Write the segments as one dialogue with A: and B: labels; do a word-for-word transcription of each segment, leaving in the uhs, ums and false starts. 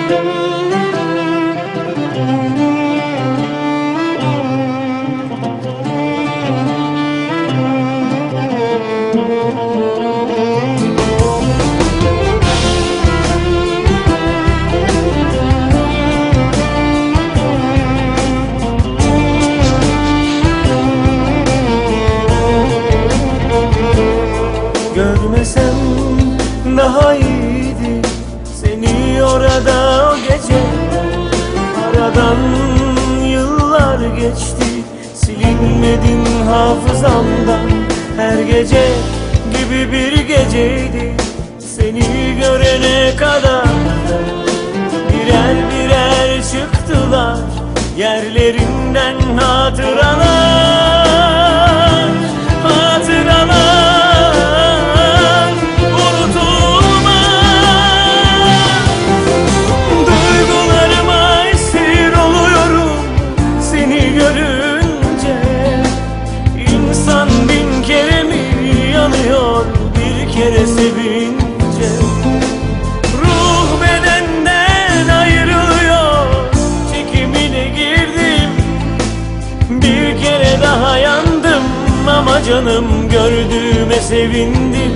A: Görmesem daha iyiydi seni orada o gece. Aradan yıllar geçti, silinmedin hafızamdan. Her gece gibi bir geceydi seni görene kadar. Birer birer çıktılar yerlerinden hatıralar, hatıralar. Bir kere sevince ruh bedenden ayrılıyor, çekimine girdim. Bir kere daha yandım ama canım gördüğüme sevindim.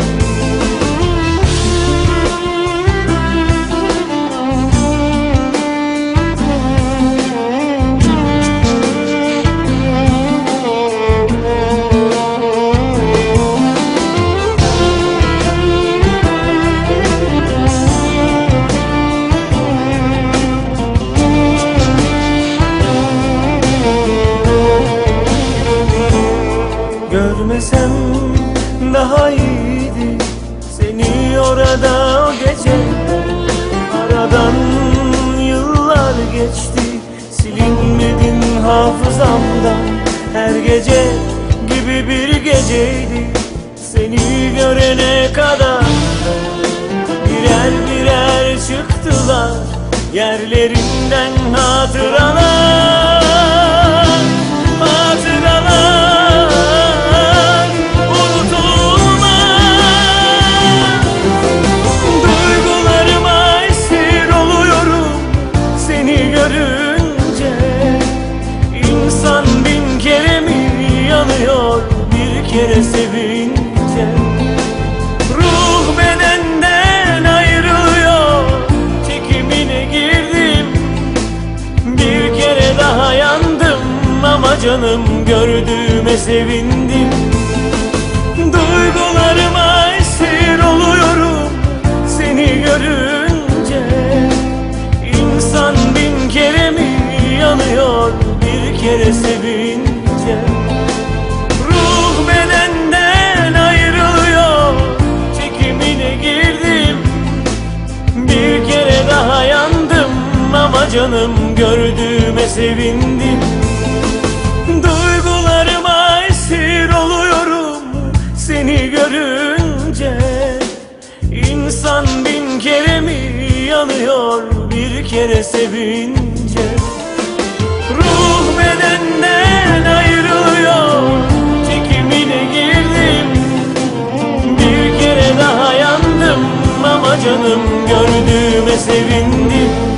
A: Görmesem daha iyiydi seni orada o gece. Aradan yıllar geçti, silinmedin hafızamdan. Her gece gibi bir geceydi seni görene kadar. Birer birer çıktılar yerlerinden hatıralar, hatıralar. Bir kere sevince ruh bedenden ayrılıyor, çekimine girdim. Bir kere daha yandım ama canım gördüğüme sevindim. Duygularıma esir oluyorum seni görünce. İnsan bin kere mi yanıyor bir kere sevince? Ama canım gördüğüme sevindim. Duygularıma esir oluyorum seni görünce. İnsan bin kere mi yanıyor bir kere sevince? Ruh bedenden ayrılıyor, çekimine girdim. Bir kere daha yandım ama canım gördüğüme sevindim.